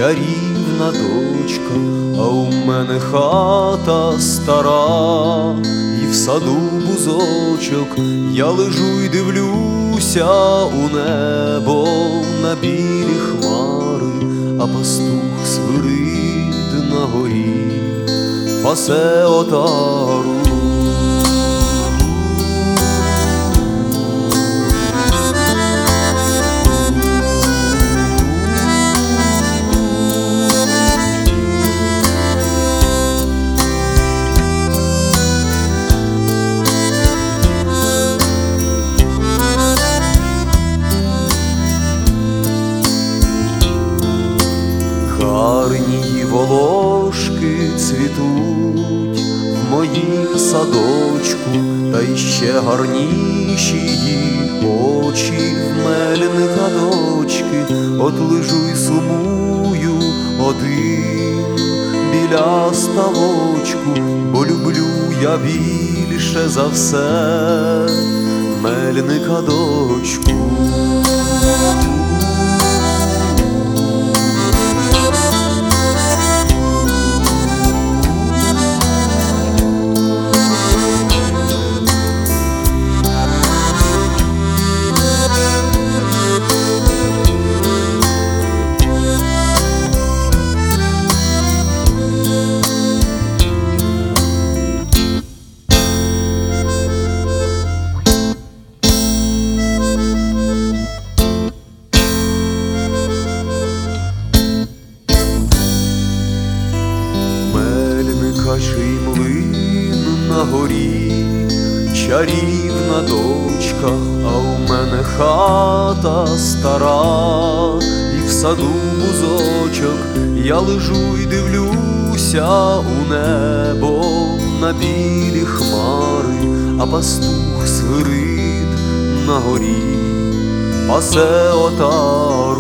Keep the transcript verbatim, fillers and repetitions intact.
чарівна дочка, а у мене хата стара, і в саду бузочок. Я лежу й дивлюся у небо на білі хмари, а пастух свирид на горі пасе отару. Гарні волошки цвітуть в моїм садочку, та й ще гарніші її очі в мельника дочки. От лежу й сумую один біля ставочку, бо люблю я більше за все мельника дочку. Чий млин на горі, чарівна дочка, а у мене хата стара, і в саду бузочок. Я лежу й дивлюся у небо на білі хмари, а пастух свирид на горі пасе отару.